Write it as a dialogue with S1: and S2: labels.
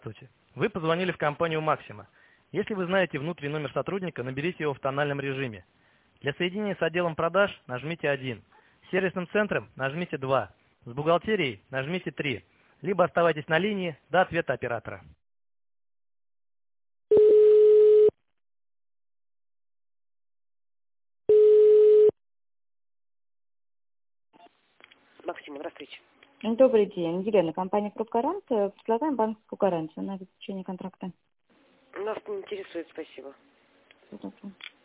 S1: Здравствуйте. Вы позвонили в компанию «Максима». Если вы знаете внутренний номер сотрудника, наберите его в тональном режиме. Для соединения с отделом продаж нажмите 1. С сервисным центром нажмите 2. С бухгалтерией нажмите 3. Либо оставайтесь на линии до ответа оператора. Максим, здравствуйте.
S2: Добрый день. Елена, компания «Крупгарант». Предлагаем банковскую гарантию на обеспечение контракта.
S1: Нас не интересует, спасибо.
S2: Всего доброго.